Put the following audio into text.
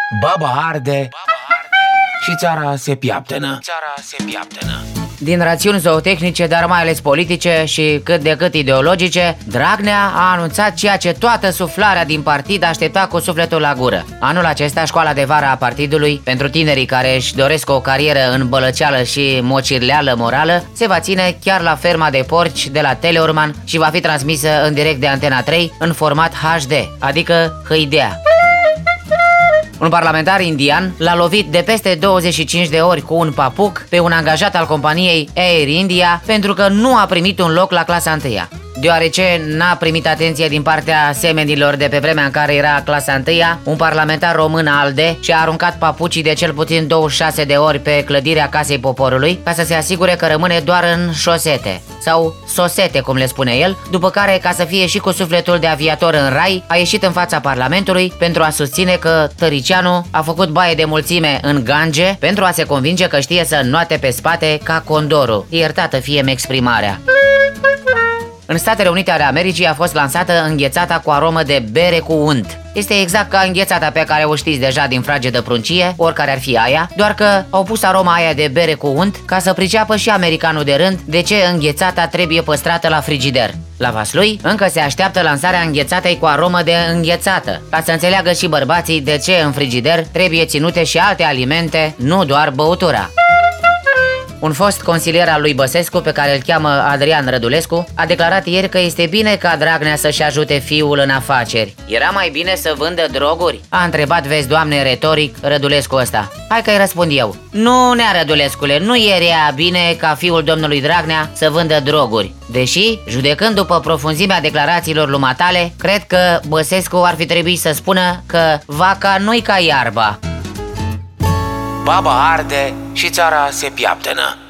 Baba arde și țara se piaptănă. Din rațiuni zootehnice, dar mai ales politice și cât de cât ideologice, Dragnea a anunțat ceea ce toată suflarea din partid aștepta cu sufletul la gură. Anul acesta, școala de vară a partidului, pentru tinerii care își doresc o carieră în bălăceală și mocirleală morală, se va ține chiar la ferma de porci de la Teleorman și va fi transmisă în direct de Antena 3 în format HD, adică hâidea. Un parlamentar indian l-a lovit de peste 25 de ori cu un papuc pe un angajat al companiei Air India pentru că nu a primit un loc la clasa 1-a. Deoarece n-a primit atenție din partea semenilor de pe vremea în care era clasa 1-a, un parlamentar român ALDE și-a aruncat papucii de cel puțin 26 de ori pe clădirea Casei Poporului ca să se asigure că rămâne doar în șosete, sau sosete cum le spune el, după care, ca să fie și cu sufletul de aviator în rai, a ieșit în fața Parlamentului pentru a susține că tăricianul a făcut baie de mulțime în Gange pentru a se convinge că știe să înnoate pe spate ca condorul. Iertată fie-mi exprimarea. În Statele Unite ale Americii a fost lansată înghețata cu aromă de bere cu unt. Este exact ca înghețata pe care o știți deja din fragedă pruncie, oricare ar fi aia, doar că au pus aroma aia de bere cu unt ca să priceapă și americanul de rând de ce înghețata trebuie păstrată la frigider. La Vaslui încă se așteaptă lansarea înghețatei cu aromă de înghețată, ca să înțeleagă și bărbații de ce în frigider trebuie ținute și alte alimente, nu doar băutura. Un fost consilier al lui Băsescu, pe care îl cheamă Adrian Rădulescu, a declarat ieri că este bine ca Dragnea să-și ajute fiul în afaceri. Era mai bine să vândă droguri? A întrebat, vezi, Doamne, retoric Rădulescu ăsta. Hai că-i răspund eu. Nu, nea Rădulescule, nu era bine ca fiul domnului Dragnea să vândă droguri. Deși, judecând după profunzimea declarațiilor lumatale, cred că Băsescu ar fi trebuit să spună că vaca nu-i ca iarba. Baba arde și țara se piaptănă.